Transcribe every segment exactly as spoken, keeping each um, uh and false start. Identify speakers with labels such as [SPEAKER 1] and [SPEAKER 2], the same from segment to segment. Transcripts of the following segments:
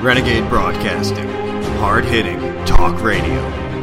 [SPEAKER 1] Renegade Broadcasting, hard-hitting talk radio.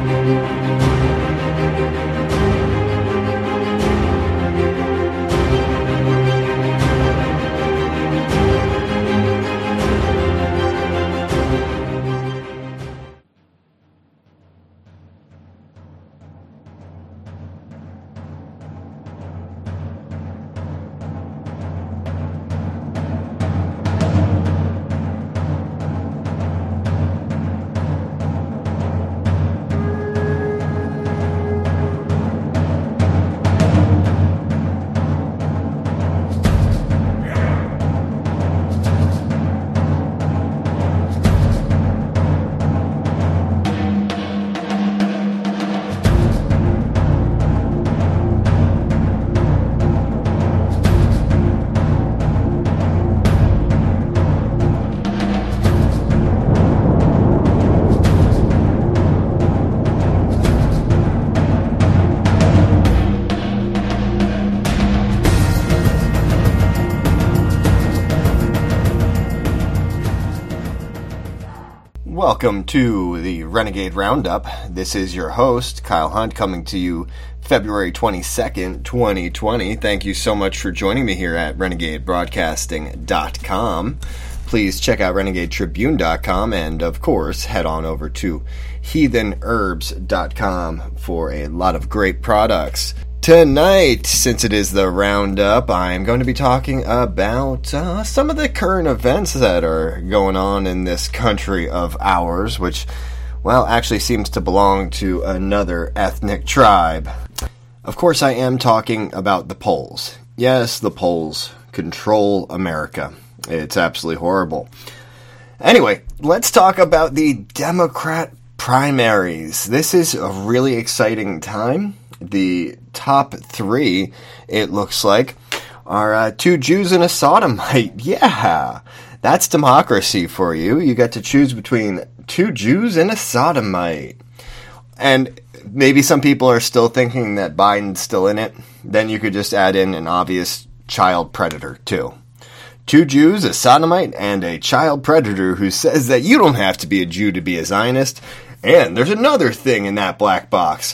[SPEAKER 1] Welcome to the Renegade Roundup. This is your host, Kyle Hunt, coming to you February twenty-second, twenty twenty. Thank you so much for joining me here at renegade broadcasting dot com. Please check out renegade tribune dot com and, of course, head on over to heathen herbs dot com for a lot of great products. Tonight, since it is the Roundup, I'm going to be talking about uh, some of the current events that are going on in this country of ours, which, well, actually seems to belong to another ethnic tribe. Of course, I am talking about the Poles. Yes, the Poles control America. It's absolutely horrible. Anyway, let's talk about the Democrat primaries. This is a really exciting time. The top three, it looks like, are uh, two Jews and a sodomite. Yeah, that's democracy for you. You get to choose between two Jews and a sodomite. And maybe some people are still thinking that Biden's still in it. Then you could just add in an obvious child predator, too. Two Jews, a sodomite, and a child predator who says that you don't have to be a Jew to be a Zionist. And there's another thing in that black box.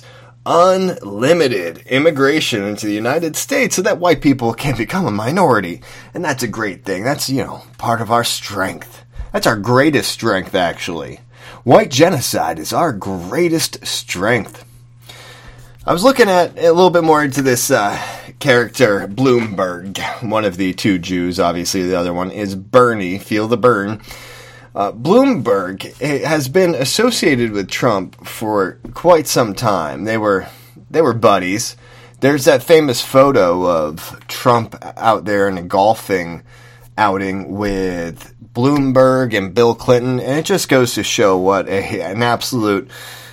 [SPEAKER 1] Unlimited immigration into the United States so that white people can become a minority. And that's a great thing. That's, you know, part of our strength. That's our greatest strength, actually. White genocide is our greatest strength. I was looking at a little bit more into this uh, character, Bloomberg, one of the two Jews. Obviously, the other one is Bernie. Feel the burn. Uh, Bloomberg has been associated with Trump for quite some time. They were they were buddies. There's that famous photo of Trump out there in a golfing outing with Bloomberg and Bill Clinton, and it just goes to show what a, an absolute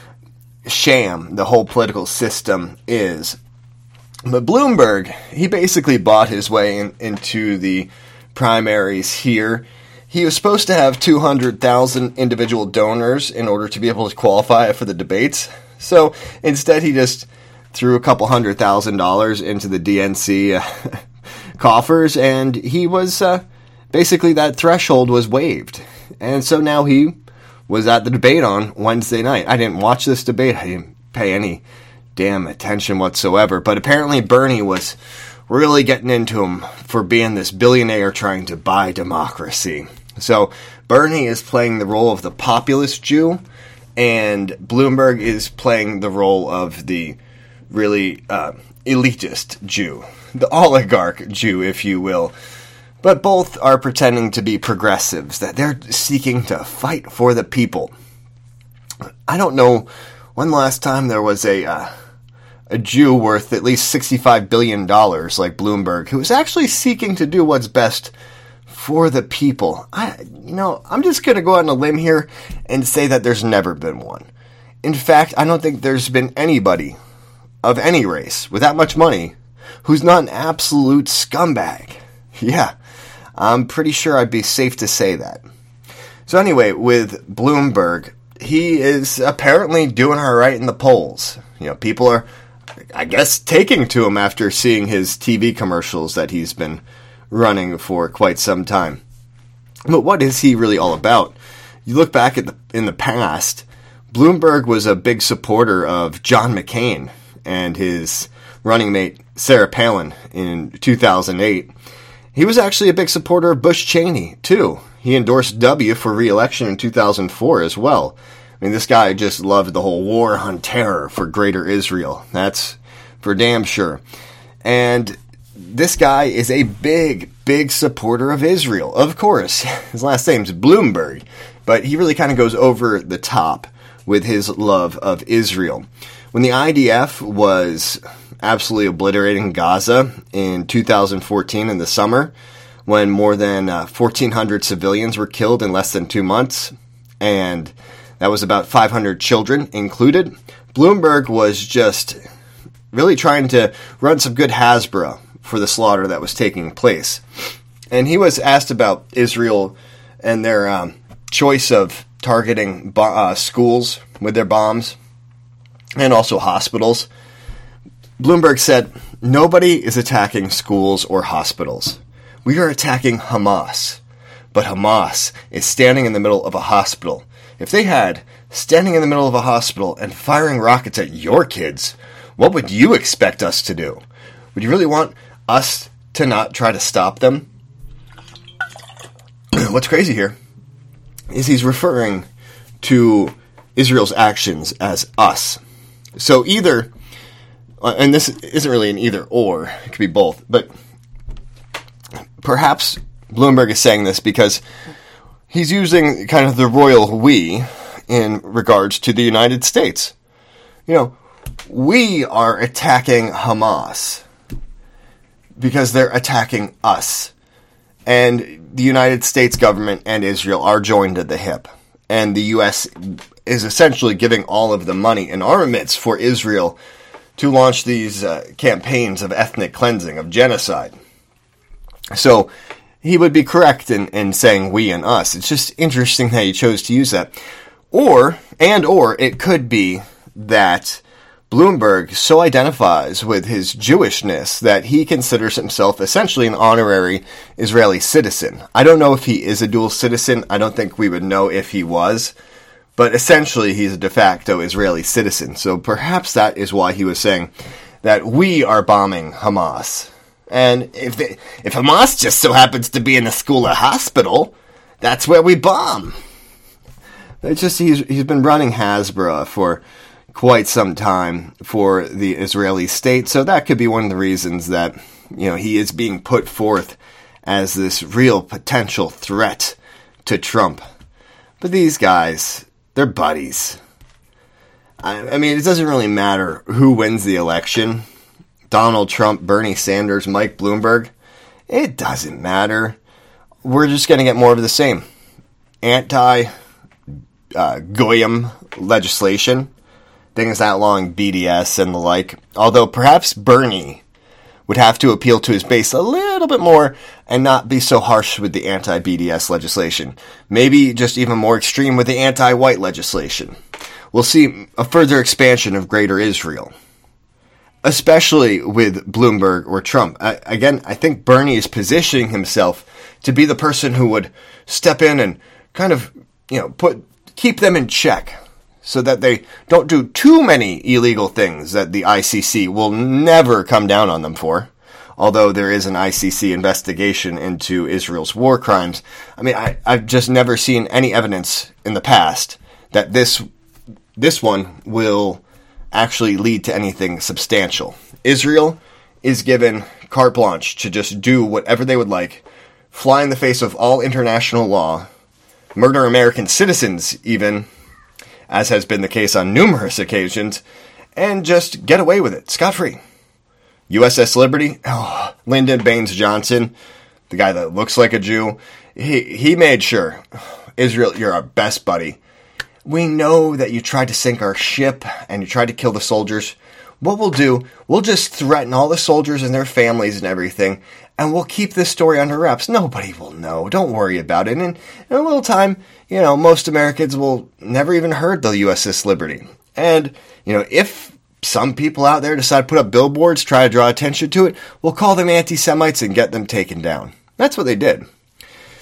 [SPEAKER 1] sham the whole political system is. But Bloomberg, he basically bought his way in, into the primaries here. He was supposed to have two hundred thousand individual donors in order to be able to qualify for the debates. So instead, he just threw a couple hundred thousand dollars into the D N C uh, coffers, and he was uh, basically that threshold was waived. And so now he was at the debate on Wednesday night. I didn't watch this debate. I didn't pay any damn attention whatsoever. But apparently Bernie was really getting into him for being this billionaire trying to buy democracy. So Bernie is playing the role of the populist Jew, and Bloomberg is playing the role of the really uh, elitist Jew, the oligarch Jew, if you will. But both are pretending to be progressives, that they're seeking to fight for the people. I don't know when the last time there was a uh, a Jew worth at least sixty-five billion dollars like Bloomberg, who was actually seeking to do what's best for the people. I, you know, I'm just going to go out on a limb here and say that there's never been one. In fact, I don't think there's been anybody of any race with that much money who's not an absolute scumbag. Yeah, I'm pretty sure I'd be safe to say that. So anyway, with Bloomberg, he is apparently doing all right in the polls. You know, people are, I guess, taking to him after seeing his T V commercials that he's been running for quite some time. But what is he really all about? you look back at the, in the past, Bloomberg was a big supporter of John McCain and his running mate Sarah Palin in two thousand eight. He was actually a big supporter of Bush Cheney, too. He endorsed W for re-election in two thousand four as well. I mean, this guy just loved the whole war on terror for Greater Israel. That's for damn sure. And this guy is a big, big supporter of Israel. Of course, his last name's Bloomberg, but he really kind of goes over the top with his love of Israel. When the I D F was absolutely obliterating Gaza in two thousand fourteen in the summer, when more than uh, fourteen hundred civilians were killed in less than two months, and that was about five hundred children included, Bloomberg was just really trying to run some good Hasbro for the slaughter that was taking place. And he was asked about Israel and their um, choice of targeting bo- uh, schools with their bombs and also hospitals. Bloomberg said, "Nobody is attacking schools or hospitals. We are attacking Hamas. But Hamas is standing in the middle of a hospital. If they had standing in the middle of a hospital and firing rockets at your kids, what would you expect us to do? Would you really want us to not try to stop them?" What's crazy here is he's referring to Israel's actions as us. So either, and this isn't really an either or, it could be both, but perhaps Bloomberg is saying this because he's using kind of the royal we in regards to the United States. You know, we are attacking Hamas because they're attacking us. And the United States government and Israel are joined at the hip. And the U S is essentially giving all of the money and armaments for Israel to launch these uh, campaigns of ethnic cleansing, of genocide. So he would be correct in, in saying we and us. It's just interesting that he chose to use that. Or, and or, it could be that Bloomberg so identifies with his Jewishness that he considers himself essentially an honorary Israeli citizen. I don't know if he is a dual citizen. I don't think we would know if he was. But essentially, he's a de facto Israeli citizen. So perhaps that is why he was saying that we are bombing Hamas. And if they, if Hamas just so happens to be in a school or hospital, that's where we bomb. It's just he's he's been running Hasbro for quite some time for the Israeli state, so that could be one of the reasons that, you know, he is being put forth as this real potential threat to Trump. But these guys, they're buddies. I, I mean, it doesn't really matter who wins the election. Donald Trump, Bernie Sanders, Mike Bloomberg. It doesn't matter. We're just going to get more of the same. Anti uh, Goyim legislation. Things outlawing B D S and the like. Although perhaps Bernie would have to appeal to his base a little bit more and not be so harsh with the anti-B D S legislation. Maybe just even more extreme with the anti-white legislation. We'll see a further expansion of Greater Israel. Especially with Bloomberg or Trump. I, again, I think Bernie is positioning himself to be the person who would step in and kind of, you know, put keep them in check so that they don't do too many illegal things that the I C C will never come down on them for. Although there is an I C C investigation into Israel's war crimes. I mean, I, I've just never seen any evidence in the past that this this one will actually lead to anything substantial. Israel is given carte blanche to just do whatever they would like, fly in the face of all international law, murder American citizens even, as has been the case on numerous occasions, and just get away with it, scot-free. U S S Liberty, oh, Lyndon Baines Johnson, the guy that looks like a Jew, he, he made sure, Israel, you're our best buddy. We know that you tried to sink our ship and you tried to kill the soldiers. What we'll do, we'll just threaten all the soldiers and their families and everything, and we'll keep this story under wraps. Nobody will know. Don't worry about it. And in a little time, you know, most Americans will never even heard the U S S Liberty. And, you know, if some people out there decide to put up billboards, try to draw attention to it, we'll call them anti-Semites and get them taken down. That's what they did.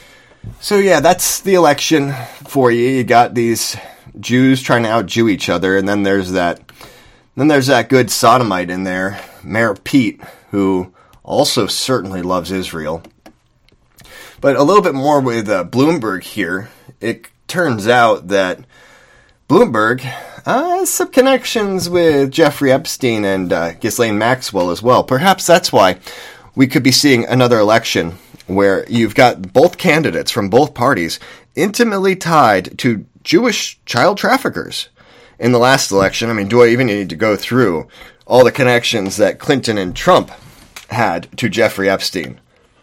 [SPEAKER 1] So yeah, that's the election for you. You got these Jews trying to out-Jew each other, and then there's that then there's that good sodomite in there, Mayor Pete, who also certainly loves Israel. But a little bit more with uh, Bloomberg here. It turns out that Bloomberg uh, has some connections with Jeffrey Epstein and uh, Ghislaine Maxwell as well. Perhaps that's why we could be seeing another election where you've got both candidates from both parties intimately tied to Jewish child traffickers. In the last election, I mean, do I even need to go through all the connections that Clinton and Trump had to Jeffrey Epstein?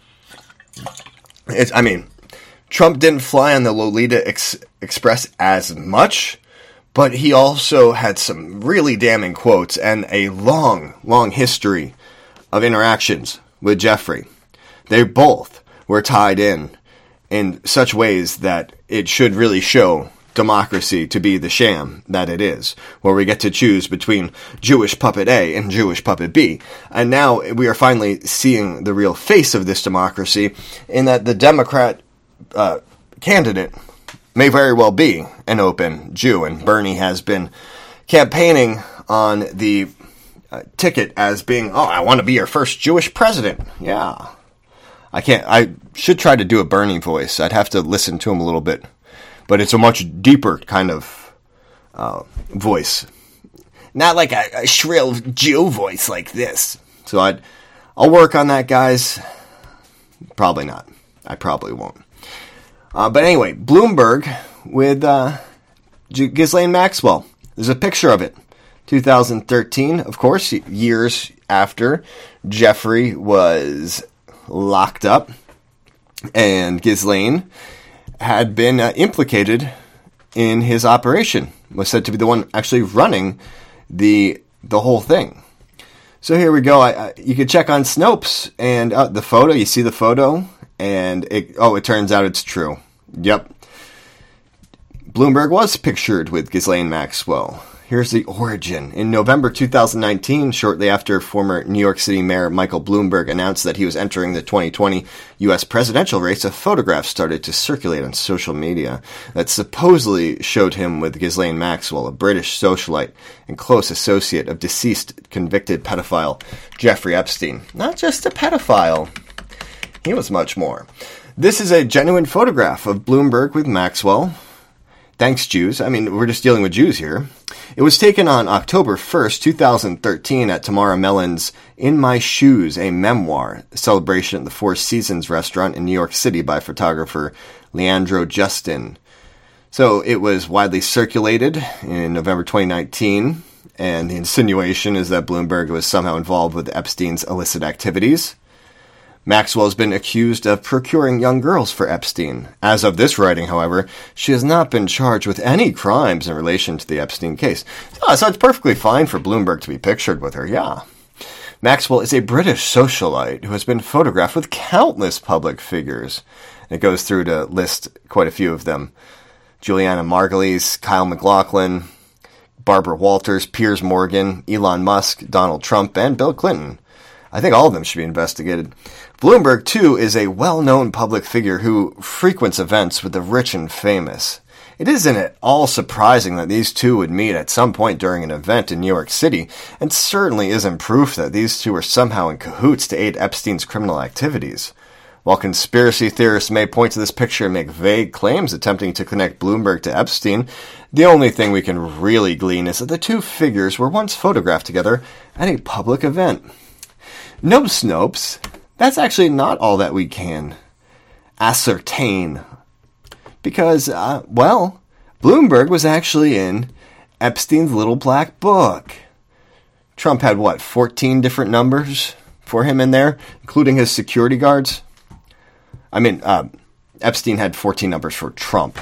[SPEAKER 1] It's, I mean, Trump didn't fly on the Lolita Ex- Express as much, but he also had some really damning quotes and a long, long history of interactions with Jeffrey. They both were tied in in such ways that it should really show democracy to be the sham that it is, where we get to choose between Jewish puppet A and Jewish puppet B. And now we are finally seeing the real face of this democracy in that the Democrat uh, candidate may very well be an open Jew, and Bernie has been campaigning on the uh, ticket as being, oh, I want to be your first Jewish president. Yeah. I can't, I should try to do a Bernie voice. I'd have to listen to him a little bit. But it's a much deeper kind of uh, voice. Not like a, a shrill Jew voice like this. So I'd, I'll work on that, guys. Probably not. I probably won't. Uh, but anyway, Bloomberg with uh, Ghislaine Maxwell. There's a picture of it. two thousand thirteen, of course, years after Jeffrey was locked up. And Ghislaine had been uh, implicated in his operation, was said to be the one actually running the the whole thing. So here we go. I, I, you can check on Snopes and uh, the photo. You see the photo, and it, oh, it turns out it's true. Yep. Bloomberg was pictured with Ghislaine Maxwell. Here's the origin. In November two thousand nineteen, shortly after former New York City Mayor Michael Bloomberg announced that he was entering the twenty twenty U S presidential race, a photograph started to circulate on social media that supposedly showed him with Ghislaine Maxwell, a British socialite and close associate of deceased convicted pedophile Jeffrey Epstein. Not just a pedophile. He was much more. This is a genuine photograph of Bloomberg with Maxwell. Thanks, Jews. I mean, we're just dealing with Jews here. It was taken on October first, two thousand thirteen at Tamara Mellon's In My Shoes, a memoir, a celebration at the Four Seasons restaurant in New York City by photographer Leandro Justin. So it was widely circulated in November twenty nineteen, and the insinuation is that Bloomberg was somehow involved with Epstein's illicit activities. Maxwell has been accused of procuring young girls for Epstein. As of this writing, however, she has not been charged with any crimes in relation to the Epstein case. Oh, so it's perfectly fine for Bloomberg to be pictured with her, yeah. Maxwell is a British socialite who has been photographed with countless public figures. It goes through to list quite a few of them. Juliana Margulies, Kyle MacLachlan, Barbara Walters, Piers Morgan, Elon Musk, Donald Trump, and Bill Clinton. I think all of them should be investigated. Bloomberg, too, is a well-known public figure who frequents events with the rich and famous. It isn't at all surprising that these two would meet at some point during an event in New York City, and certainly isn't proof that these two were somehow in cahoots to aid Epstein's criminal activities. While conspiracy theorists may point to this picture and make vague claims attempting to connect Bloomberg to Epstein, the only thing we can really glean is that the two figures were once photographed together at a public event. No, Snopes, that's actually not all that we can ascertain. Because, uh, well, Bloomberg was actually in Epstein's little black book. Trump had, what, fourteen different numbers for him in there, including his security guards? I mean, uh, Epstein had fourteen numbers for Trump.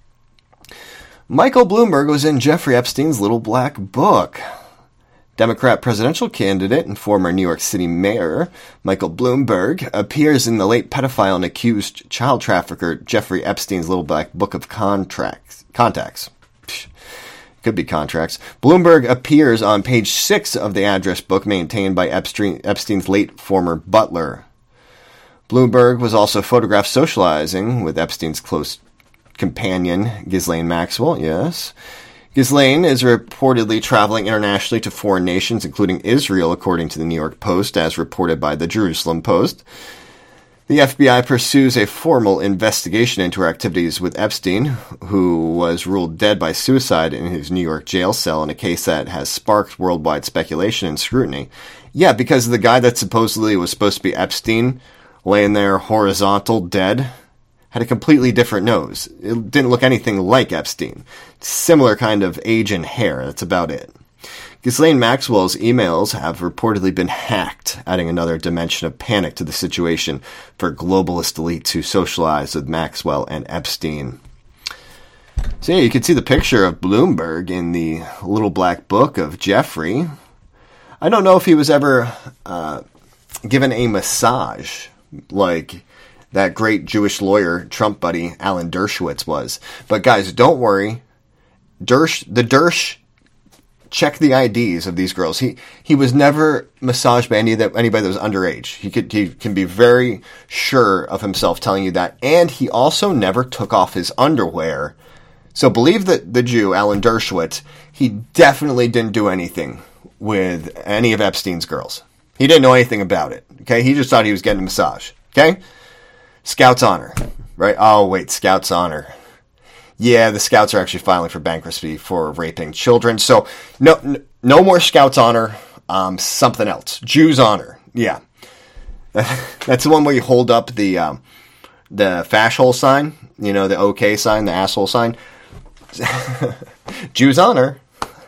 [SPEAKER 1] Michael Bloomberg was in Jeffrey Epstein's little black book. Democrat presidential candidate and former New York City mayor Michael Bloomberg appears in the late pedophile and accused child trafficker Jeffrey Epstein's little black book of contracts. Contacts. Psh, could be contracts. Bloomberg appears on page six of the address book maintained by Epstein, Epstein's late former butler. Bloomberg was also photographed socializing with Epstein's close companion, Ghislaine Maxwell, yes. Ghislaine is reportedly traveling internationally to foreign nations, including Israel, according to the New York Post, as reported by the Jerusalem Post. The F B I pursues a formal investigation into her activities with Epstein, who was ruled dead by suicide in his New York jail cell in a case that has sparked worldwide speculation and scrutiny. Yeah, because the guy that supposedly was supposed to be Epstein, laying there horizontal, dead, had a completely different nose. It didn't look anything like Epstein. Similar kind of age and hair, that's about it. Ghislaine Maxwell's emails have reportedly been hacked, adding another dimension of panic to the situation for globalist elites who socialize with Maxwell and Epstein. So yeah, you can see the picture of Bloomberg in the little black book of Jeffrey. I don't know if he was ever uh, given a massage like that great Jewish lawyer, Trump buddy, Alan Dershowitz was. But guys, don't worry. Dersh, the Dersh check the I Ds of these girls. He he was never massaged by any that anybody that was underage. He could he can be very sure of himself telling you that. And he also never took off his underwear. So believe that the Jew, Alan Dershowitz, he definitely didn't do anything with any of Epstein's girls. He didn't know anything about it. Okay, he just thought he was getting a massage. Okay, Scouts honor, right? Oh wait, Scouts honor. Yeah, the Scouts are actually filing for bankruptcy for raping children. So no, no more Scouts honor. Um, something else. Jews honor. Yeah, that's the one where you hold up the um, the fascihole sign. You know, the OK sign, the asshole sign. Jews honor.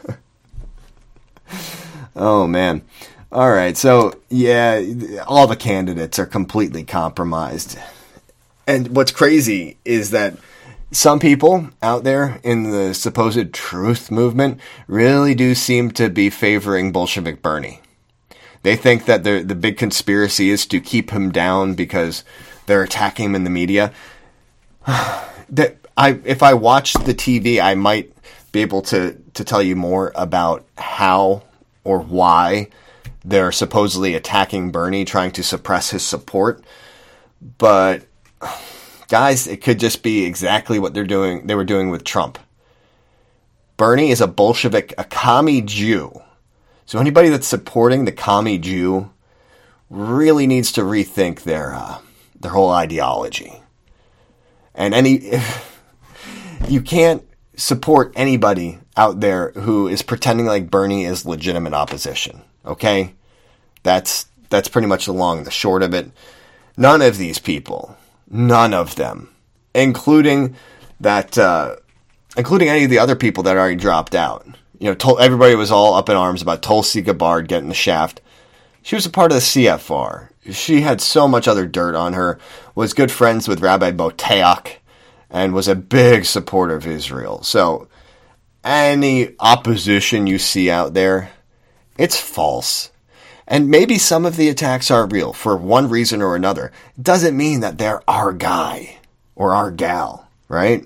[SPEAKER 1] Oh man. All right. So yeah, all the candidates are completely compromised. And what's crazy is that some people out there in the supposed truth movement really do seem to be favoring Bolshevik Bernie. They think that the the big conspiracy is to keep him down because they're attacking him in the media. That I, if I watched the T V, I might be able to, to tell you more about how or why they're supposedly attacking Bernie, trying to suppress his support. But guys, it could just be exactly what they're doing. They were doing with Trump. Bernie is a Bolshevik, a commie Jew. So anybody that's supporting the commie Jew really needs to rethink their uh, their whole ideology. And any, you can't support anybody out there who is pretending like Bernie is legitimate opposition. Okay, that's that's pretty much the long and the short of it. None of these people. None of them, including that, uh, including any of the other people that already dropped out. You know, Tol- everybody was all up in arms about Tulsi Gabbard getting the shaft. She was a part of the C F R. She had so much other dirt on her, was good friends with Rabbi Boteach, and was a big supporter of Israel. So, any opposition you see out there, it's false. And maybe some of the attacks are real for one reason or another. It doesn't mean that they're our guy or our gal, right?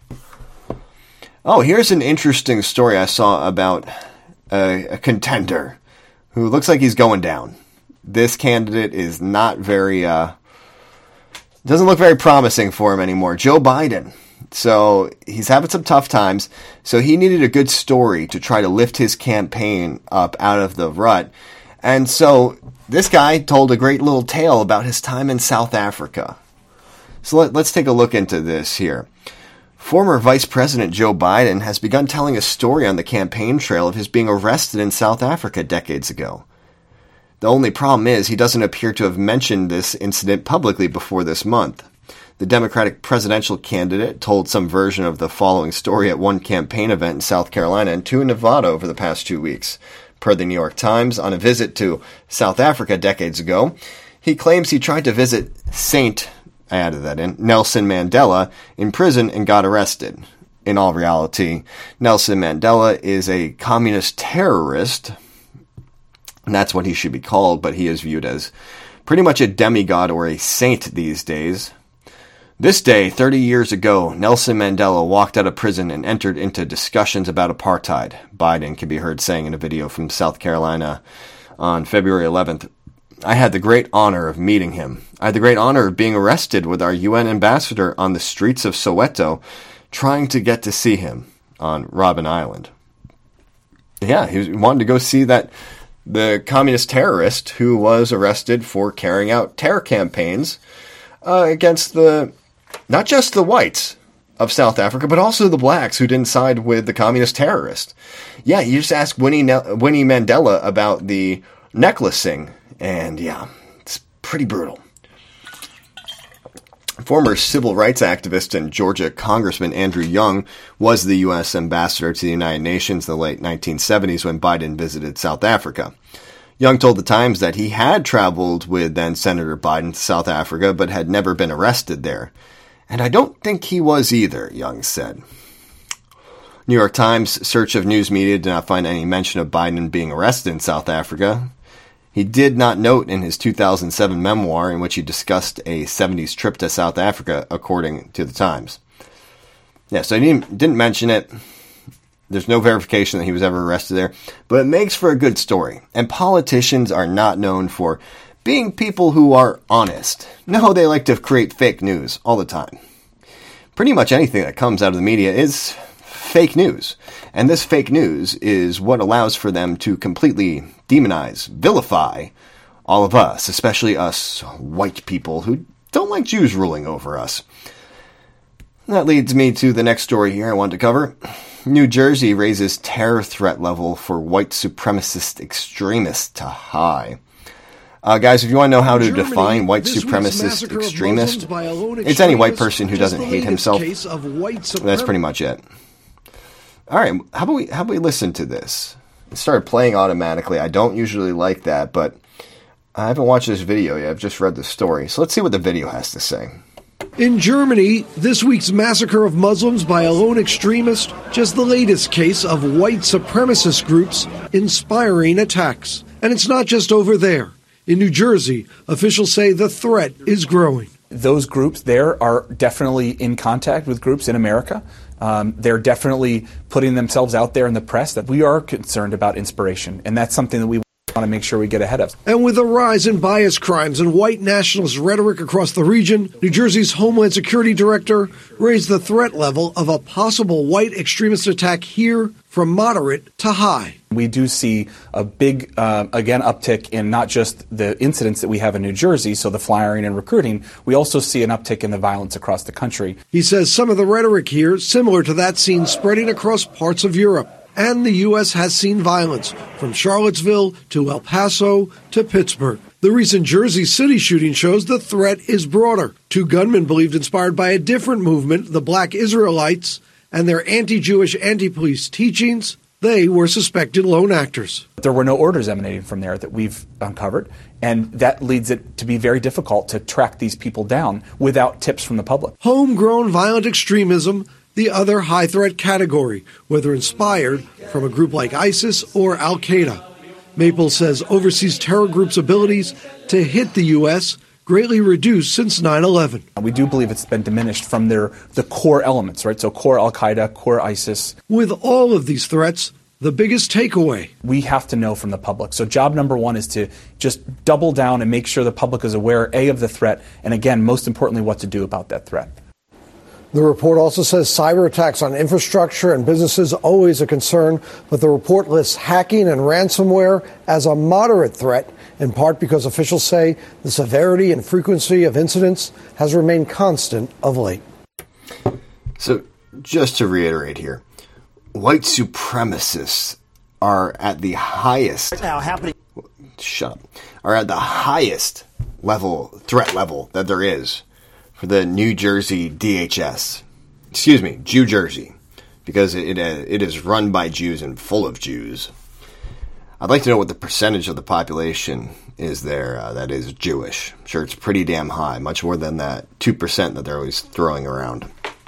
[SPEAKER 1] Oh, here's an interesting story I saw about a, a contender who looks like he's going down. This candidate is not very, uh, doesn't look very promising for him anymore. Joe Biden. So he's having some tough times. So he needed a good story to try to lift his campaign up out of the rut. And so this guy told a great little tale about his time in South Africa. So let, let's take a look into this here. Former Vice President Joe Biden has begun telling a story on the campaign trail of his being arrested in South Africa decades ago. The only problem is he doesn't appear to have mentioned this incident publicly before this month. The Democratic presidential candidate told some version of the following story at one campaign event in South Carolina and two in Nevada over the past two weeks. Per the New York Times, on a visit to South Africa decades ago, he claims he tried to visit Saint, I added that in, Nelson Mandela in prison and got arrested. In all reality, Nelson Mandela is a communist terrorist, and that's what he should be called, but he is viewed as pretty much a demigod or a saint these days. This day, thirty years ago, Nelson Mandela walked out of prison and entered into discussions about apartheid, Biden can be heard saying in a video from South Carolina on February eleventh. I had the great honor of meeting him. I had the great honor of being arrested with our U N ambassador on the streets of Soweto, trying to get to see him on Robben Island. Yeah, he wanted to go see that the communist terrorist who was arrested for carrying out terror campaigns uh, against the, not just the whites of South Africa, but also the blacks who didn't side with the communist terrorist. Yeah, you just ask Winnie, ne- Winnie Mandela about the necklacing, and yeah, it's pretty brutal. Former civil rights activist and Georgia Congressman Andrew Young was the U S ambassador to the United Nations in the late nineteen seventies when Biden visited South Africa. Young told the Times that he had traveled with then Senator Biden to South Africa, but had never been arrested there. And I don't think he was either, Young said. New York Times search of news media did not find any mention of Biden being arrested in South Africa. He did not note in his two thousand seven memoir in which he discussed a seventies trip to South Africa, according to the Times. Yeah, so he didn't, didn't mention it. There's no verification that he was ever arrested there, but it makes for a good story. And politicians are not known for being people who are honest. No, they like to create fake news all the time. Pretty much anything that comes out of the media is fake news. And this fake news is what allows for them to completely demonize, vilify all of us, especially us white people who don't like Jews ruling over us. That leads me to the next story here I want to cover. New Jersey raises terror threat level for white supremacist extremists to high. Uh, guys, if you want to know how to Germany, define white supremacist extremist, it's any white person who doesn't hate himself. That's pretty much it. All right, how about we how about we listen to this? It started playing automatically. I don't usually like that, but I haven't watched this video yet. I've just read the story. So let's see what the video has to say.
[SPEAKER 2] In Germany, this week's massacre of Muslims by a lone extremist, just the latest case of white supremacist groups inspiring attacks. And it's not just over there. In New Jersey, officials say the threat is growing.
[SPEAKER 3] Those groups there are definitely in contact with groups in America. Um, they're definitely putting themselves out there in the press. That we are concerned about inspiration, and that's something that we want to make sure we get ahead of.
[SPEAKER 2] And with a rise in bias crimes and white nationalist rhetoric across the region, New Jersey's Homeland Security Director raised the threat level of a possible white extremist attack here from moderate to high.
[SPEAKER 3] We do see a big, uh, again, uptick in not just the incidents that we have in New Jersey, so the firing and recruiting, we also see an uptick in the violence across the country.
[SPEAKER 2] He says some of the rhetoric here similar to that seen spreading across parts of Europe. And the U S has seen violence from Charlottesville to El Paso to Pittsburgh. The recent Jersey City shooting shows the threat is broader. Two gunmen believed inspired by a different movement, the Black Israelites, and their anti-Jewish, anti-police teachings. They were suspected lone actors.
[SPEAKER 3] There were no orders emanating from there that we've uncovered, and that leads it to be very difficult to track these people down without tips from the public.
[SPEAKER 2] Homegrown violent extremism, the other high-threat category, whether inspired from a group like ISIS or Al-Qaeda. Maple says overseas terror groups' abilities to hit the U S greatly reduced since nine eleven.
[SPEAKER 3] We do believe it's been diminished from their the core elements, right? So core Al-Qaeda, core ISIS.
[SPEAKER 2] With all of these threats, the biggest takeaway:
[SPEAKER 3] we have to know from the public. So job number one is to just double down and make sure the public is aware, A, of the threat, and again, most importantly, what to do about that threat.
[SPEAKER 2] The report also says cyber attacks on infrastructure and businesses always a concern, but the report lists hacking and ransomware as a moderate threat, in part because officials say the severity and frequency of incidents has remained constant of late.
[SPEAKER 1] So, just to reiterate here, white supremacists are at the highest
[SPEAKER 4] now happening.
[SPEAKER 1] Shut up. Are at the highest level, threat level that there is for the New Jersey D H S. Excuse me, Jew Jersey, because it uh, it is run by Jews and full of Jews. I'd like to know what the percentage of the population is there uh, that is Jewish. I'm sure it's pretty damn high, much more than that two percent that they're always throwing around.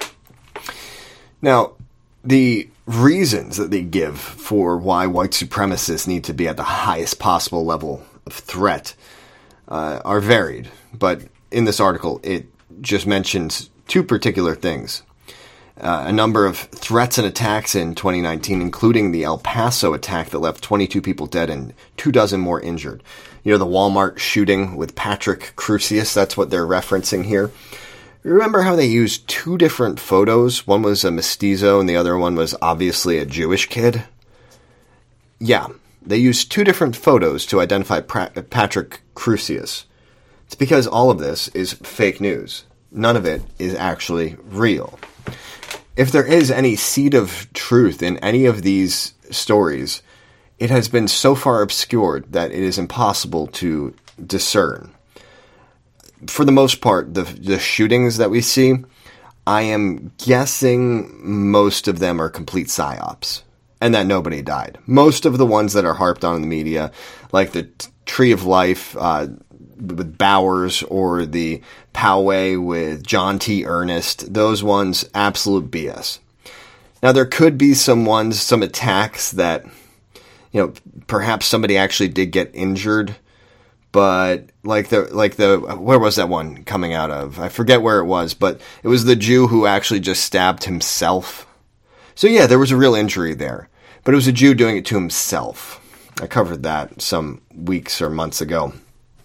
[SPEAKER 1] Now, the reasons that they give for why white supremacists need to be at the highest possible level of threat uh, are varied, but in this article, it just mentions two particular things. uh, a number of threats and attacks in twenty nineteen, including the El Paso attack that left twenty-two people dead and two dozen more injured. You know, the Walmart shooting with Patrick Crusius, that's what they're referencing here. Remember how they used two different photos? One was a mestizo and the other one was obviously a Jewish kid? Yeah, they used two different photos to identify pra- Patrick Crusius. It's because all of this is fake news. None of it is actually real. If there is any seed of truth in any of these stories, it has been so far obscured that it is impossible to discern. For the most part, the the shootings that we see, I am guessing most of them are complete psyops, and that nobody died. Most of the ones that are harped on in the media, like the t- Tree of Life uh, with Bowers or the Poway with John T. Ernest, those ones, absolute B S. Now, there could be some ones, some attacks that, you know, perhaps somebody actually did get injured. But like the, like the, where was that one coming out of? I forget where it was, but it was the Jew who actually just stabbed himself. So yeah, there was a real injury there, but it was a Jew doing it to himself. I covered that some weeks or months ago.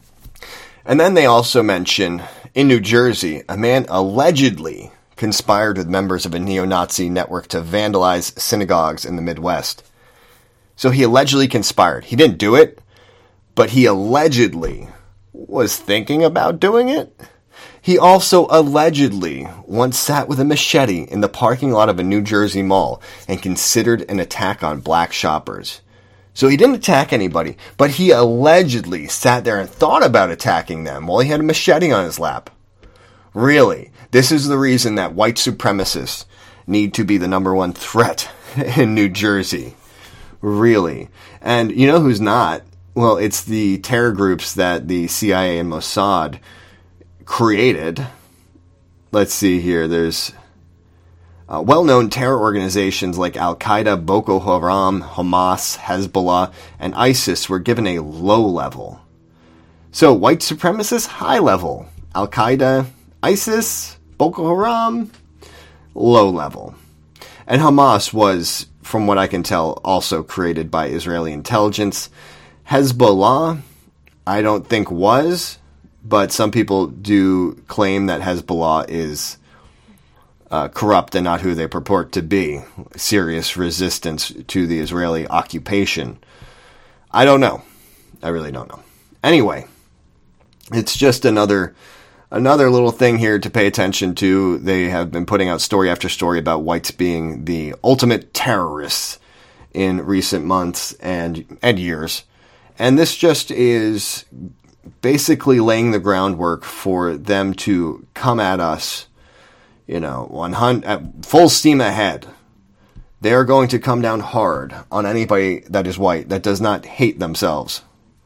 [SPEAKER 1] And then they also mention in New Jersey, a man allegedly conspired with members of a neo-Nazi network to vandalize synagogues in the Midwest. So he allegedly conspired. He didn't do it, but he allegedly was thinking about doing it. He also allegedly once sat with a machete in the parking lot of a New Jersey mall and considered an attack on black shoppers. So he didn't attack anybody, but he allegedly sat there and thought about attacking them while he had a machete on his lap. Really, this is the reason that white supremacists need to be the number one threat in New Jersey. Really. And you know who's not? Well, it's the terror groups that the C I A and Mossad created. Let's see here. There's uh, well-known terror organizations like Al-Qaeda, Boko Haram, Hamas, Hezbollah, and ISIS were given a low level. So white supremacists, high level. Al-Qaeda, ISIS, Boko Haram, low level. And Hamas was, from what I can tell, also created by Israeli intelligence. Hezbollah, I don't think was, but some people do claim that Hezbollah is uh, corrupt and not who they purport to be. Serious resistance to the Israeli occupation. I don't know. I really don't know. Anyway, it's just another another little thing here to pay attention to. They have been putting out story after story about whites being the ultimate terrorists in recent months and and years. And this just is basically laying the groundwork for them to come at us, you know, one hundred, at full steam ahead. They are going to come down hard on anybody that is white, that does not hate themselves.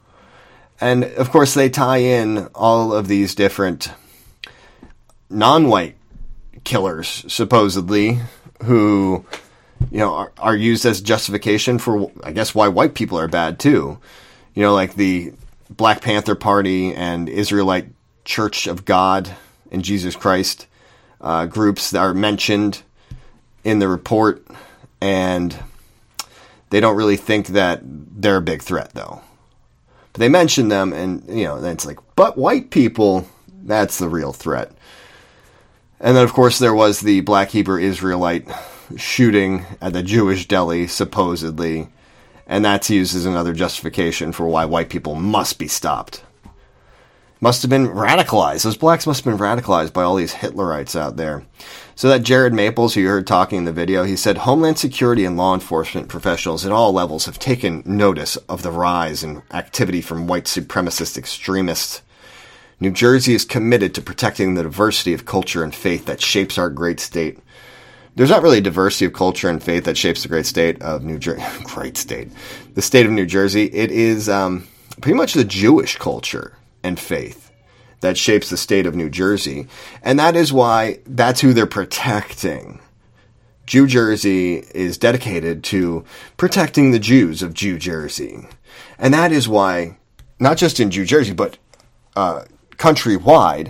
[SPEAKER 1] And, of course, they tie in all of these different non-white killers, supposedly, who, you know, are, are used as justification for, I guess, why white people are bad, too. You know, like the Black Panther Party and Israelite Church of God and Jesus Christ uh, groups that are mentioned in the report, and they don't really think that they're a big threat, though. But they mention them, and, you know, then it's like, but white people, that's the real threat. And then, of course, there was the Black Hebrew Israelite shooting at the Jewish deli, supposedly. And that's used as another justification for why white people must be stopped. Must have been radicalized. Those blacks must have been radicalized by all these Hitlerites out there. So that Jared Maples, who you heard talking in the video, he said, Homeland Security and law enforcement professionals at all levels have taken notice of the rise in activity from white supremacist extremists. New Jersey is committed to protecting the diversity of culture and faith that shapes our great state. There's not really a diversity of culture and faith that shapes the great state of New Jersey. Great state. The state of New Jersey. It is um, pretty much the Jewish culture and faith that shapes the state of New Jersey. And that is why that's who they're protecting. Jew Jersey is dedicated to protecting the Jews of Jew Jersey. And that is why, not just in Jew Jersey, but uh, countrywide,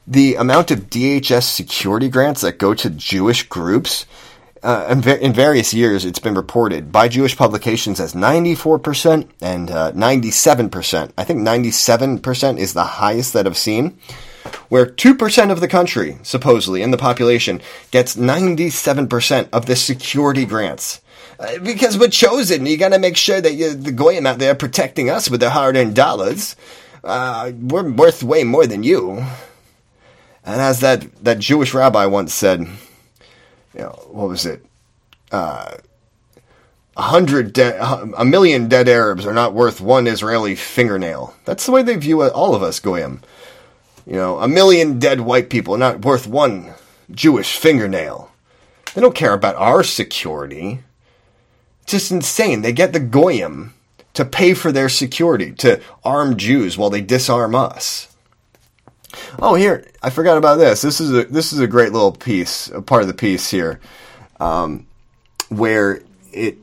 [SPEAKER 1] the amount of D H S security grants that go to Jewish groups, uh, in, va- in various years, it's been reported by Jewish publications as ninety-four percent and uh, ninety-seven percent. I think ninety-seven percent is the highest that I've seen, where two percent of the country, supposedly, in the population, gets ninety-seven percent of the security grants. Uh, because we're chosen, you gotta make sure that you, the Goyim out there protecting us with their hard-earned dollars. Uh, we're worth way more than you. And as that, that Jewish rabbi once said, you know, what was it? Uh, a hundred, de- a million dead Arabs are not worth one Israeli fingernail. That's the way they view all of us, Goyim. You know, a million dead white people are not worth one Jewish fingernail. They don't care about our security. It's just insane. They get the Goyim to pay for their security, to arm Jews while they disarm us. Oh, here, I forgot about this. This is a this is a great little piece, a part of the piece here, um, where it,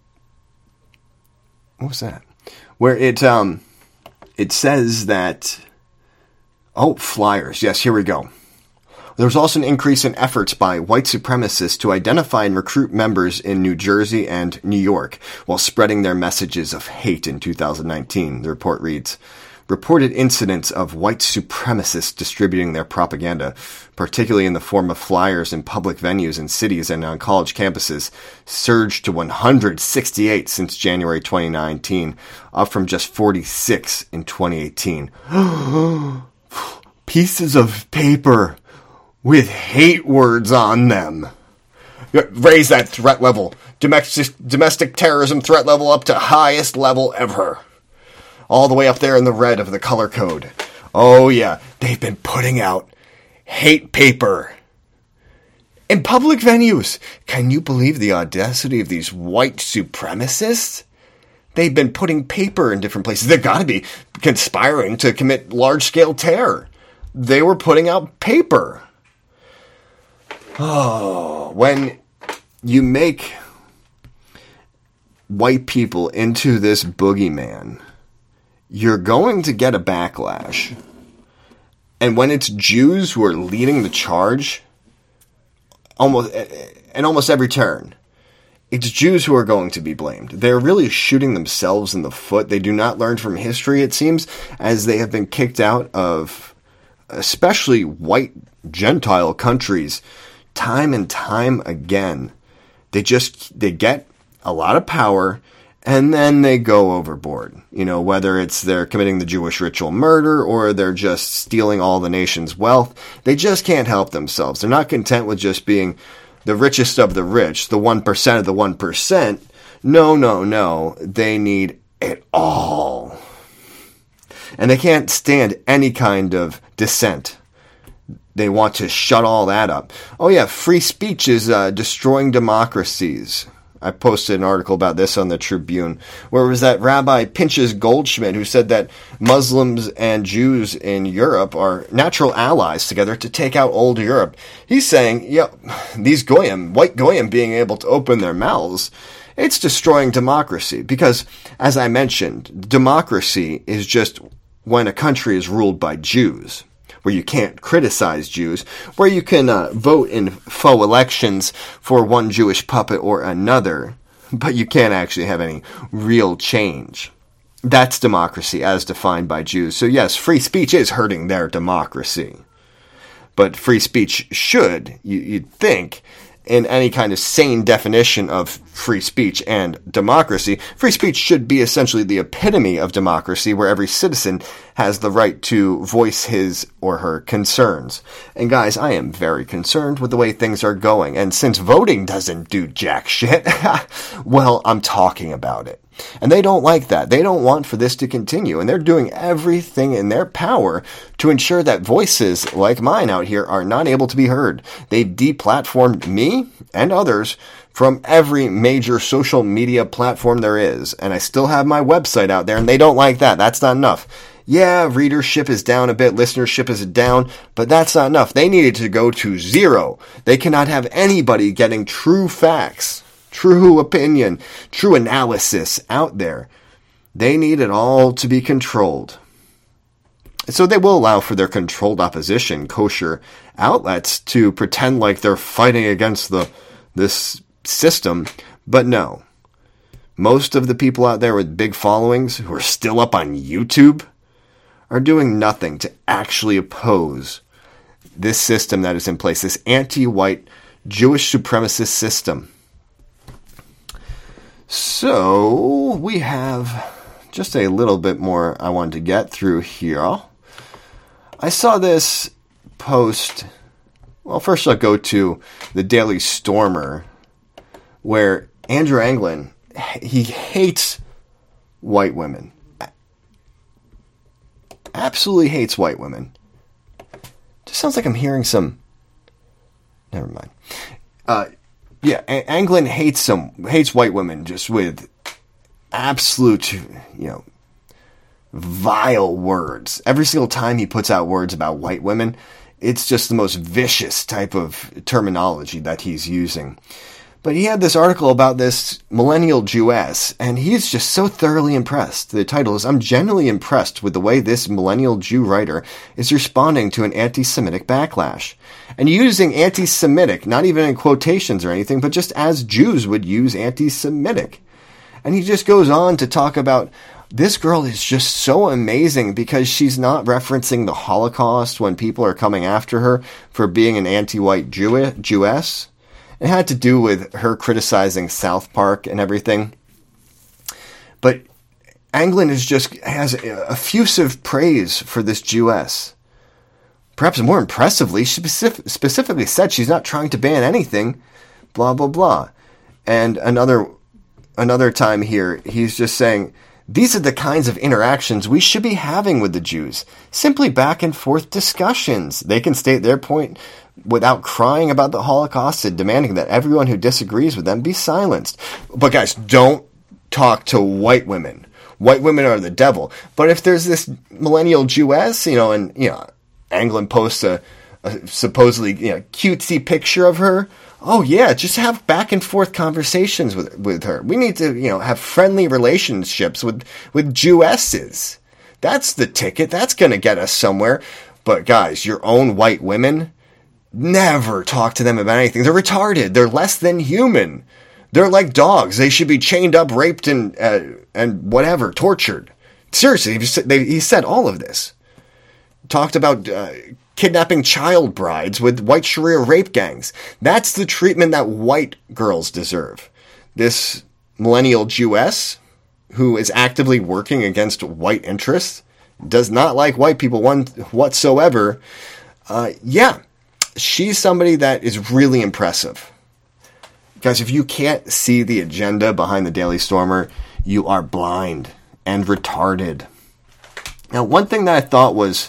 [SPEAKER 1] what was that? Where it um, it says that, oh, flyers. Yes, here we go. There was also an increase in efforts by white supremacists to identify and recruit members in New Jersey and New York while spreading their messages of hate in two thousand nineteen, the report reads. Reported incidents of white supremacists distributing their propaganda, particularly in the form of flyers in public venues in cities and on college campuses, surged to one hundred sixty-eight since January twenty nineteen, up from just forty-six in twenty eighteen. Pieces of paper with hate words on them. Raise that threat level. Domestic, domestic terrorism threat level up to highest level ever. All the way up there in the red of the color code. Oh yeah, they've been putting out hate paper in public venues. Can you believe the audacity of these white supremacists? They've been putting paper in different places. They've got to be conspiring to commit large-scale terror. They were putting out paper. Oh, when you make white people into this boogeyman, you're going to get a backlash. And when it's Jews who are leading the charge, almost in almost every turn, it's Jews who are going to be blamed. They're really shooting themselves in the foot. They do not learn from history, it seems, as they have been kicked out of especially white Gentile countries time and time again. They just, they get a lot of power and then they go overboard. You know, whether it's they're committing the Jewish ritual murder or they're just stealing all the nation's wealth, they just can't help themselves. They're not content with just being the richest of the rich, the one percent of the one percent. No, no, no. They need it all. And they can't stand any kind of dissent. They want to shut all that up. Oh yeah, free speech is uh, destroying democracies. I posted an article about this on the Tribune, where it was that Rabbi Pinchas Goldschmidt who said that Muslims and Jews in Europe are natural allies together to take out old Europe. He's saying, yeah, these Goyim, white Goyim being able to open their mouths, it's destroying democracy. Because, as I mentioned, democracy is just when a country is ruled by Jews, where you can't criticize Jews, where you can uh, vote in faux elections for one Jewish puppet or another, but you can't actually have any real change. That's democracy as defined by Jews. So yes, free speech is hurting their democracy. But free speech should, you, you'd think, in any kind of sane definition of free speech and democracy, free speech should be essentially the epitome of democracy, where every citizen has the right to voice his or her concerns. And guys, I am very concerned with the way things are going. And since voting doesn't do jack shit, well, I'm talking about it. And they don't like that. They don't want for this to continue. And they're doing everything in their power to ensure that voices like mine out here are not able to be heard. They've deplatformed me and others from every major social media platform there is. And I still have my website out there, and they don't like that. That's not enough. Yeah, readership is down a bit, listenership is down, but that's not enough. They needed to go to zero. They cannot have anybody getting true facts, true opinion, true analysis out there. They need it all to be controlled. So they will allow for their controlled opposition, kosher outlets, to pretend like they're fighting against the this system. But no. Most of the people out there with big followings who are still up on YouTube are doing nothing to actually oppose this system that is in place, this anti-white Jewish supremacist system. So we have just a little bit more I wanted to get through here. I saw this post. Well, first I'll go to the Daily Stormer, where Andrew Anglin, he hates white women. Absolutely hates white women. Just sounds like I'm hearing some... Never mind. Uh, yeah, A- Anglin hates some hates white women just with absolute, you know, vile words. Every single time he puts out words about white women, it's just the most vicious type of terminology that he's using. But he had this article about this millennial Jewess, and he's just so thoroughly impressed. The title is, "I'm genuinely impressed with the way this millennial Jew writer is responding to an anti-Semitic backlash." And using anti-Semitic, not even in quotations or anything, but just as Jews would use anti-Semitic. And he just goes on to talk about, this girl is just so amazing because she's not referencing the Holocaust when people are coming after her for being an anti-white Jew- Jewess. It had to do with her criticizing South Park and everything. But Anglin is just has effusive praise for this Jewess. Perhaps more impressively, she specific, specifically said she's not trying to ban anything, blah, blah, blah. And another another time here, he's just saying, these are the kinds of interactions we should be having with the Jews. Simply back and forth discussions. They can state their point without crying about the Holocaust and demanding that everyone who disagrees with them be silenced. But guys, don't talk to white women. White women are the devil. But if there's this millennial Jewess, you know, and, you know, Anglin posts a, a supposedly, you know, cutesy picture of her, oh yeah, just have back and forth conversations with with her. We need to, you know, have friendly relationships with, with Jewesses. That's the ticket. That's going to get us somewhere. But guys, your own white women, never talk to them about anything. They're retarded. They're less than human. They're like dogs. They should be chained up, raped, and uh, and whatever, tortured. Seriously, he said all of this. Talked about uh, kidnapping child brides with white Sharia rape gangs. That's the treatment that white girls deserve. This millennial Jewess, who is actively working against white interests, does not like white people one whatsoever. Uh, yeah. She's somebody that is really impressive. Guys, if you can't see the agenda behind the Daily Stormer, you are blind and retarded. Now, one thing that I thought was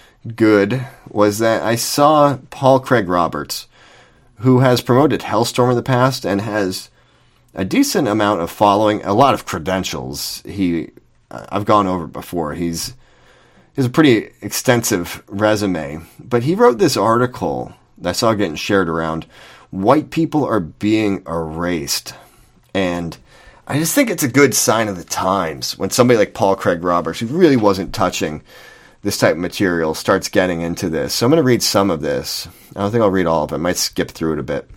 [SPEAKER 1] good was that I saw Paul Craig Roberts, who has promoted Hellstorm in the past and has a decent amount of following, a lot of credentials. He, I've gone over before. He's He has a pretty extensive resume, but he wrote this article that I saw getting shared around, White People Are Being Erased. And I just think it's a good sign of the times when somebody like Paul Craig Roberts, who really wasn't touching this type of material, starts getting into this. So I'm going to read some of this. I don't think I'll read all of it. I might skip through it a bit.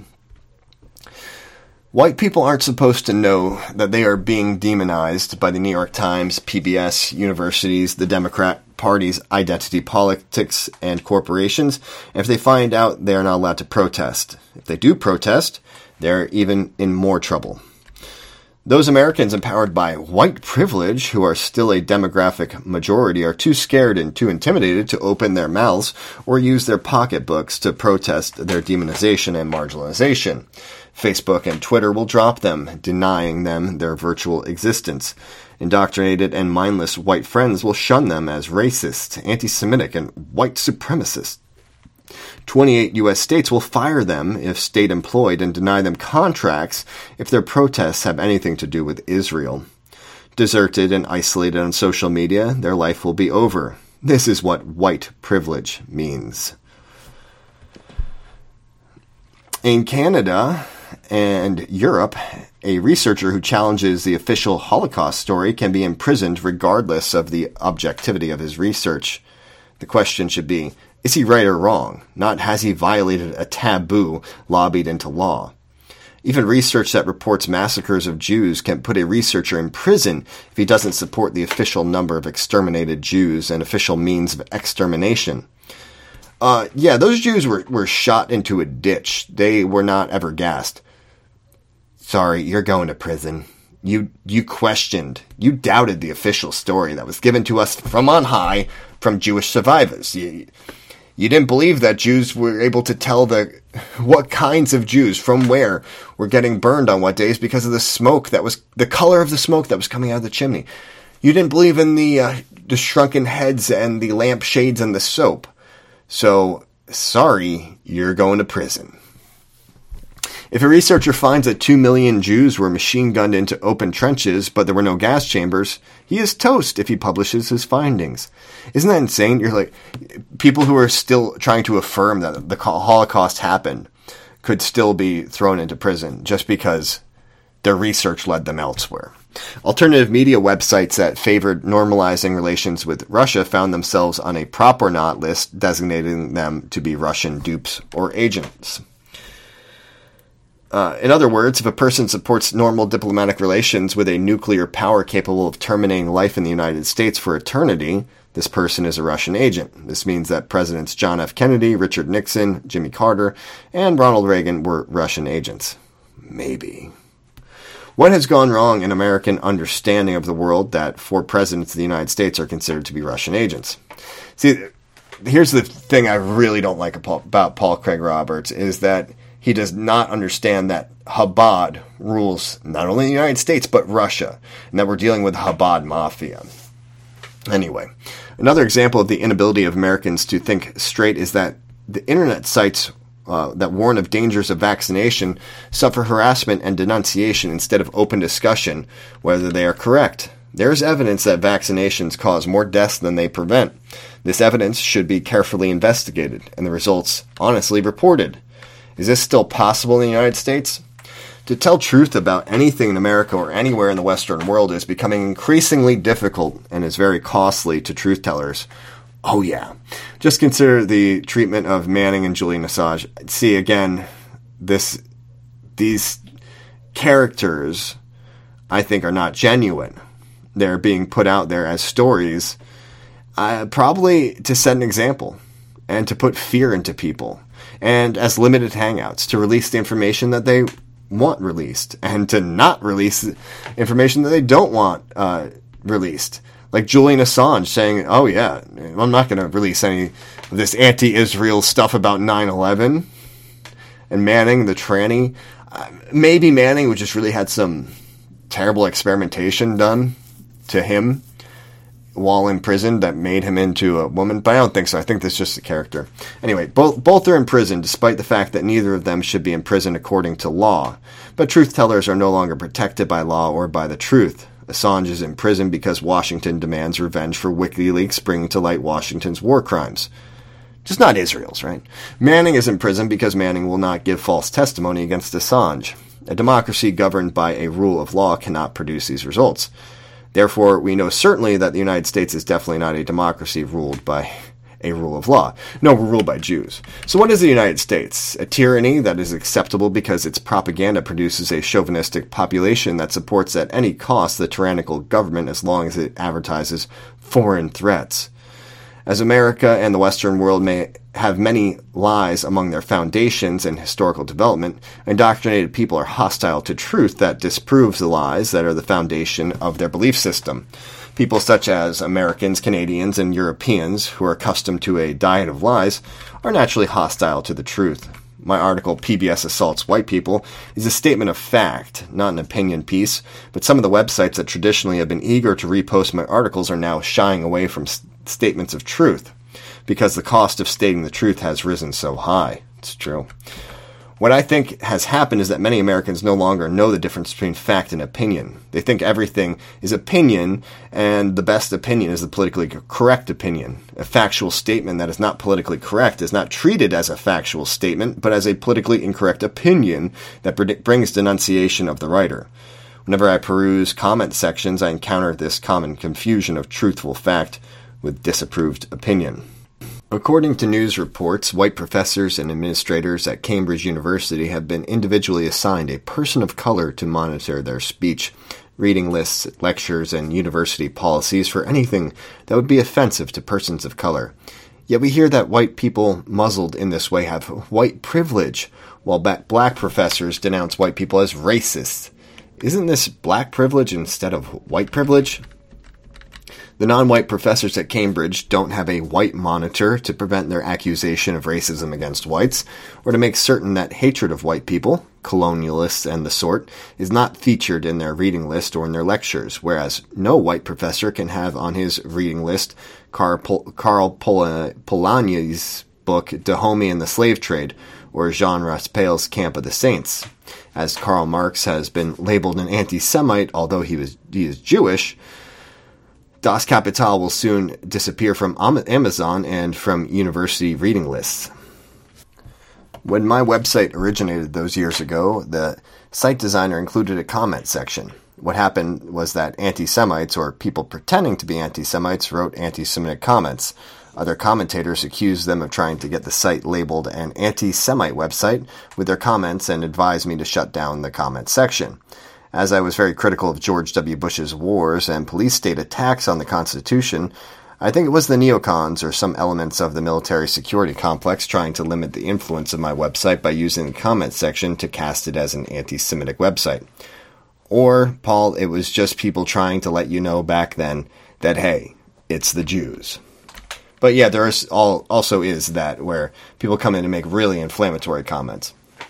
[SPEAKER 1] White people aren't supposed to know that they are being demonized by the New York Times, P B S, universities, the Democrat Party's identity politics, and corporations. And if they find out, they are not allowed to protest. If they do protest, they're even in more trouble. Those Americans empowered by white privilege, who are still a demographic majority, are too scared and too intimidated to open their mouths or use their pocketbooks to protest their demonization and marginalization. Facebook and Twitter will drop them, denying them their virtual existence. Indoctrinated and mindless white friends will shun them as racist, anti-Semitic, and white supremacist. twenty-eight U S states will fire them if state-employed and deny them contracts if their protests have anything to do with Israel. Deserted and isolated on social media, their life will be over. This is what white privilege means. In Canada and Europe, a researcher who challenges the official Holocaust story can be imprisoned regardless of the objectivity of his research. The question should be, is he right or wrong? Not has he violated a taboo lobbied into law. Even research that reports massacres of Jews can put a researcher in prison if he doesn't support the official number of exterminated Jews and official means of extermination. Uh, yeah, those Jews were, were shot into a ditch. They were not ever gassed. Sorry, you're going to prison. You you questioned, you doubted the official story that was given to us from on high from Jewish survivors. You, you didn't believe that Jews were able to tell the what kinds of Jews from where were getting burned on what days because of the smoke that was, the color of the smoke that was coming out of the chimney. You didn't believe in the, uh, the shrunken heads and the lampshades and the soap. So, sorry, you're going to prison. If a researcher finds that two million Jews were machine-gunned into open trenches, but there were no gas chambers, he is toast if he publishes his findings. Isn't that insane? You're like, people who are still trying to affirm that the Holocaust happened could still be thrown into prison just because their research led them elsewhere. Alternative media websites that favored normalizing relations with Russia found themselves on a prop or not list, designating them to be Russian dupes or agents. Uh, in other words, if a person supports normal diplomatic relations with a nuclear power capable of terminating life in the United States for eternity, this person is a Russian agent. This means that Presidents John F. Kennedy, Richard Nixon, Jimmy Carter, and Ronald Reagan were Russian agents. Maybe. What has gone wrong in American understanding of the world that four presidents of the United States are considered to be Russian agents? See, here's the thing I really don't like about Paul Craig Roberts is that he does not understand that Chabad rules not only the United States, but Russia, and that we're dealing with Chabad mafia. Anyway, another example of the inability of Americans to think straight is that the internet sites uh, that warn of dangers of vaccination suffer harassment and denunciation instead of open discussion whether they are correct. There is evidence that vaccinations cause more deaths than they prevent. This evidence should be carefully investigated, and the results honestly reported. Is this still possible in the United States? To tell truth about anything in America or anywhere in the Western world is becoming increasingly difficult and is very costly to truth tellers. Oh yeah. Just consider the treatment of Manning and Julian Assange. See, again, this, these characters, I think, are not genuine. They're being put out there as stories, uh, probably to set an example and to put fear into people. And as limited hangouts to release the information that they want released and to not release information that they don't want uh, released. Like Julian Assange saying, oh yeah, I'm not going to release any of this anti-Israel stuff about nine eleven. And Manning, the tranny, uh, maybe Manning would just really had some terrible experimentation done to him while in prison that made him into a woman, but I don't think so. I think that's just a character. Anyway, both both are in prison, despite the fact that neither of them should be in prison according to law. But truth tellers are no longer protected by law or by the truth. Assange is in prison because Washington demands revenge for WikiLeaks bringing to light Washington's war crimes. Just not Israel's, right? Manning is in prison because Manning will not give false testimony against Assange. A democracy governed by a rule of law cannot produce these results. Therefore, we know certainly that the United States is definitely not a democracy ruled by a rule of law. No, we're ruled by Jews. So what is the United States? A tyranny that is acceptable because its propaganda produces a chauvinistic population that supports at any cost the tyrannical government as long as it advertises foreign threats. As America and the Western world may have many lies among their foundations and historical development, indoctrinated people are hostile to truth that disproves the lies that are the foundation of their belief system. People such as Americans, Canadians, and Europeans, who are accustomed to a diet of lies, are naturally hostile to the truth. My article, P B S Assaults White People, is a statement of fact, not an opinion piece, but some of the websites that traditionally have been eager to repost my articles are now shying away from st- statements of truth, because the cost of stating the truth has risen so high. It's true. What I think has happened is that many Americans no longer know the difference between fact and opinion. They think everything is opinion, and the best opinion is the politically correct opinion. A factual statement that is not politically correct is not treated as a factual statement, but as a politically incorrect opinion that brings denunciation of the writer. Whenever I peruse comment sections, I encounter this common confusion of truthful fact with disapproved opinion. According to news reports, white professors and administrators at Cambridge University have been individually assigned a person of color to monitor their speech, reading lists, lectures, and university policies for anything that would be offensive to persons of color. Yet we hear that white people muzzled in this way have white privilege, while black professors denounce white people as racist. Isn't this black privilege instead of white privilege? The non-white professors at Cambridge don't have a white monitor to prevent their accusation of racism against whites, or to make certain that hatred of white people, colonialists and the sort, is not featured in their reading list or in their lectures, whereas no white professor can have on his reading list Carl, Pol- Carl Pol- Polanyi's book Dahomey and the Slave Trade, or Jean Raspail's Camp of the Saints. As Karl Marx has been labeled an anti-Semite, although he was he is Jewish, Das Kapital will soon disappear from Amazon and from university reading lists. When my website originated those years ago, the site designer included a comment section. What happened was that anti-Semites, or people pretending to be anti-Semites, wrote anti-Semitic comments. Other commentators accused them of trying to get the site labeled an anti-Semite website with their comments and advised me to shut down the comment section. As I was very critical of George W. Bush's wars and police state attacks on the Constitution, I think it was the neocons or some elements of the military security complex trying to limit the influence of my website by using the comment section to cast it as an anti-Semitic website. Or, Paul, it was just people trying to let you know back then that, hey, it's the Jews. But yeah, there is all, also is that where people come in and make really inflammatory comments.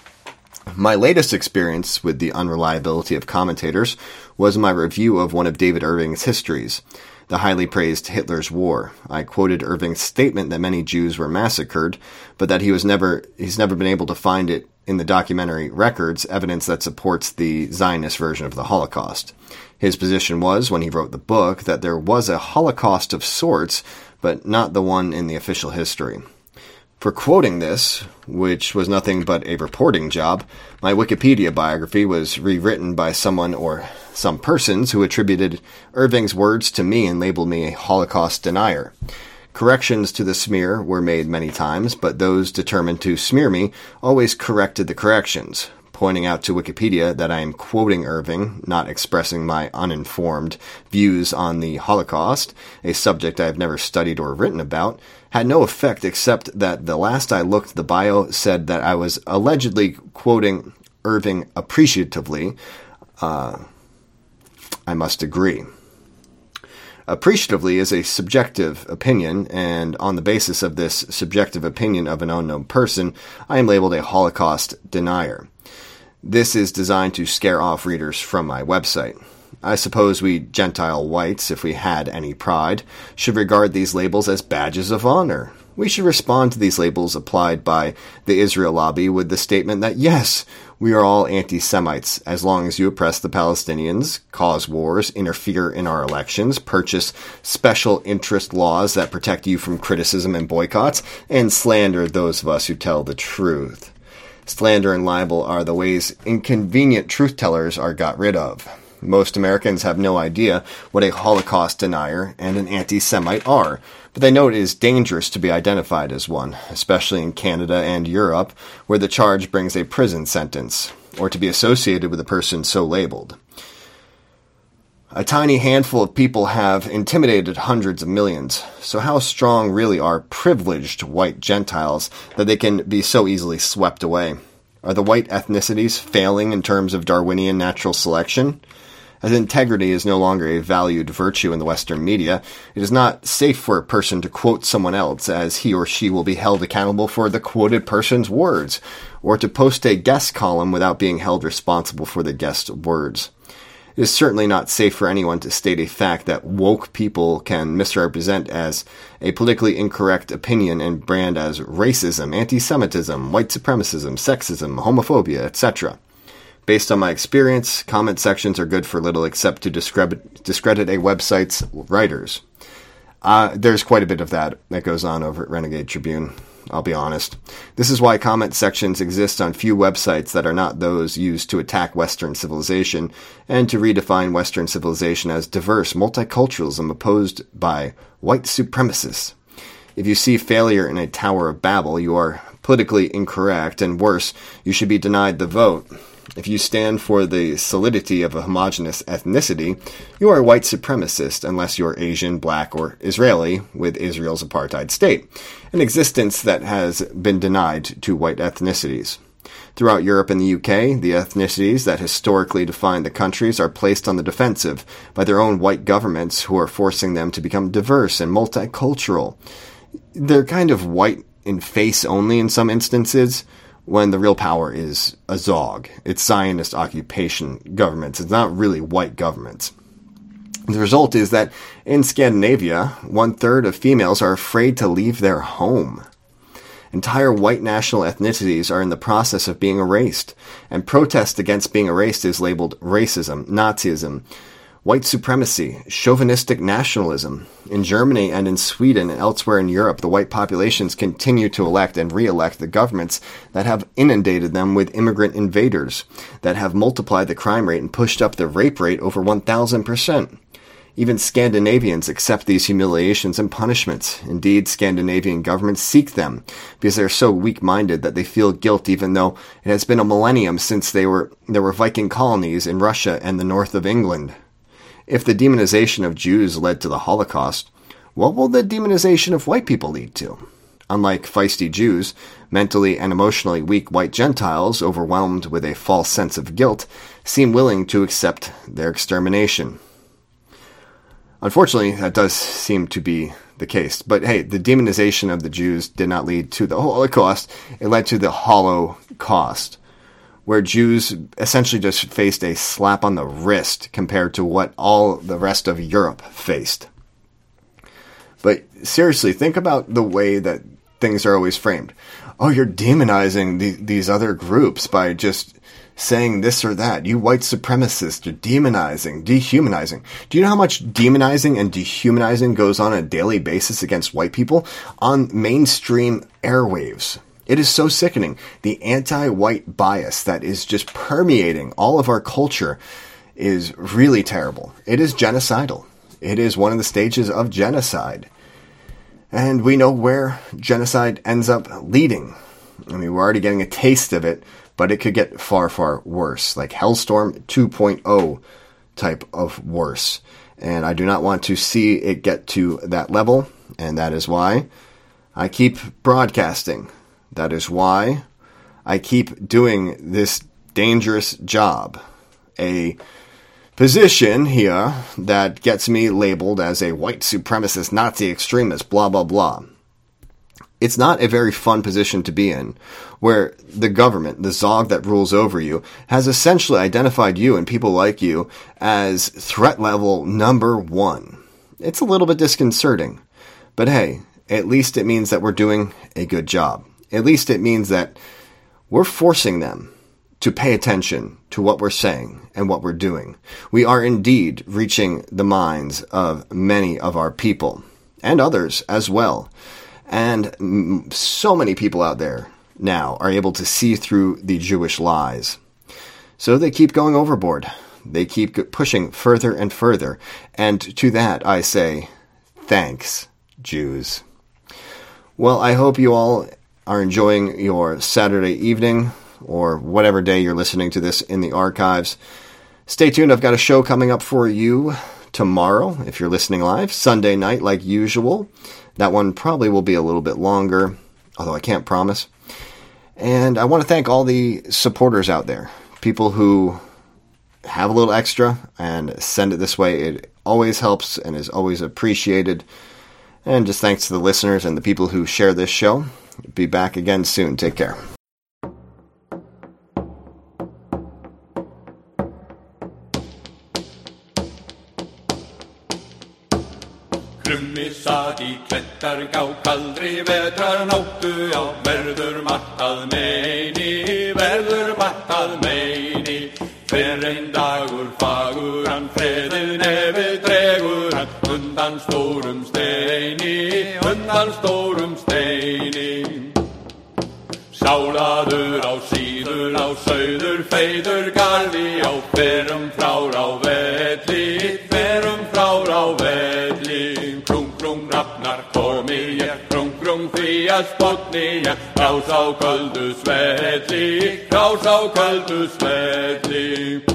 [SPEAKER 1] My latest experience with the unreliability of commentators was my review of one of David Irving's histories, the highly praised Hitler's War. I quoted Irving's statement that many Jews were massacred, but that he was never he's never been able to find it in the documentary records, evidence that supports the Zionist version of the Holocaust. His position was, when he wrote the book, that there was a Holocaust of sorts, but not the one in the official history. For quoting this, which was nothing but a reporting job, my Wikipedia biography was rewritten by someone or some persons who attributed Irving's words to me and labeled me a Holocaust denier. Corrections to the smear were made many times, but those determined to smear me always corrected the corrections, pointing out to Wikipedia that I am quoting Irving, not expressing my uninformed views on the Holocaust, a subject I have never studied or written about, had no effect except that the last I looked, the bio said that I was allegedly quoting Irving appreciatively. Uh, I must agree. Appreciatively is a subjective opinion, and on the basis of this subjective opinion of an unknown person, I am labeled a Holocaust denier. This is designed to scare off readers from my website. I suppose we Gentile whites, if we had any pride, should regard these labels as badges of honor. We should respond to these labels applied by the Israel lobby with the statement that, yes, we are all anti-Semites, as long as you oppress the Palestinians, cause wars, interfere in our elections, purchase special interest laws that protect you from criticism and boycotts, and slander those of us who tell the truth. Slander and libel are the ways inconvenient truth-tellers are got rid of. Most Americans have no idea what a Holocaust denier and an anti-Semite are, but they know it is dangerous to be identified as one, especially in Canada and Europe, where the charge brings a prison sentence, or to be associated with a person so labeled. A tiny handful of people have intimidated hundreds of millions, so how strong really are privileged white Gentiles that they can be so easily swept away? Are the white ethnicities failing in terms of Darwinian natural selection? As integrity is no longer a valued virtue in the Western media, it is not safe for a person to quote someone else, as he or she will be held accountable for the quoted person's words, or to post a guest column without being held responsible for the guest's words. It is certainly not safe for anyone to state a fact that woke people can misrepresent as a politically incorrect opinion and brand as racism, anti-Semitism, white supremacism, sexism, homophobia, et cetera. Based on my experience, comment sections are good for little except to discredit, discredit a website's writers. Uh, there's quite a bit of that that goes on over at Renegade Tribune, I'll be honest. This is why comment sections exist on few websites that are not those used to attack Western civilization and to redefine Western civilization as diverse multiculturalism opposed by white supremacists. If you see failure in a Tower of Babel, you are politically incorrect, and worse, you should be denied the vote. If you stand for the solidity of a homogeneous ethnicity, you are a white supremacist unless you're Asian, black, or Israeli with Israel's apartheid state, an existence that has been denied to white ethnicities. Throughout Europe and the U K, the ethnicities that historically define the countries are placed on the defensive by their own white governments who are forcing them to become diverse and multicultural. They're kind of white in face only in some instances, when the real power is a Zog. It's Zionist occupation governments. It's not really white governments. The result is that in Scandinavia, one-third of females are afraid to leave their home. Entire white national ethnicities are in the process of being erased, and protest against being erased is labeled racism, Nazism, white supremacy, chauvinistic nationalism. In Germany and in Sweden and elsewhere in Europe, the white populations continue to elect and re-elect the governments that have inundated them with immigrant invaders, that have multiplied the crime rate and pushed up the rape rate over one thousand percent. Even Scandinavians accept these humiliations and punishments. Indeed, Scandinavian governments seek them because they're so weak-minded that they feel guilt even though it has been a millennium since they were there were Viking colonies in Russia and the north of England. If the demonization of Jews led to the Holocaust, what will the demonization of white people lead to? Unlike feisty Jews, mentally and emotionally weak white Gentiles, overwhelmed with a false sense of guilt, seem willing to accept their extermination. Unfortunately, that does seem to be the case. But hey, the demonization of the Jews did not lead to the Holocaust. It led to the Holocaust, where Jews essentially just faced a slap on the wrist compared to what all the rest of Europe faced. But seriously, think about the way that things are always framed. Oh, you're demonizing the, these other groups by just saying this or that. You white supremacists, you're demonizing, dehumanizing. Do you know how much demonizing and dehumanizing goes on a daily basis against white people on mainstream airwaves? It is so sickening. The anti-white bias that is just permeating all of our culture is really terrible. It is genocidal. It is one of the stages of genocide. And we know where genocide ends up leading. I mean, we're already getting a taste of it, but it could get far, far worse, like Hellstorm two point oh type of worse. And I do not want to see it get to that level, and that is why I keep broadcasting. That is why I keep doing this dangerous job. A position here that gets me labeled as a white supremacist, Nazi extremist, blah, blah, blah. It's not a very fun position to be in, where the government, the Zog that rules over you, has essentially identified you and people like you as threat level number one. It's a little bit disconcerting, but hey, at least it means that we're doing a good job. At least it means that we're forcing them to pay attention to what we're saying and what we're doing. We are indeed reaching the minds of many of our people, and others as well. And so many people out there now are able to see through the Jewish lies. So they keep going overboard. They keep pushing further and further. And to that I say, thanks, Jews. Well, I hope you all are enjoying your Saturday evening, or whatever day you're listening to this in the archives. Stay tuned. I've got a show coming up for you tomorrow, if you're listening live, Sunday night like usual. That one probably will be a little bit longer, although I can't promise. And I want to thank all the supporters out there, people who have a little extra and send it this way. It always helps and is always appreciated. And just thanks to the listeners and the people who share this show. Be back again soon. Take care.
[SPEAKER 4] Krummi sat í klettargá, kaldri vetrar nóttu, já, verður margt að meini, verður margt að meini. Hver ein dagur fagur hann, freðið nefið dregur hann, undan stórum steini, undan stórum steini. Sálaður á síður, á sauður, feiður, garði, á ferum frár á velli, ferum frár á velli. Krung, krung, rafnar, komi ég, krung, segjast botni, krás á köldu svelli, krás á köldu svelli.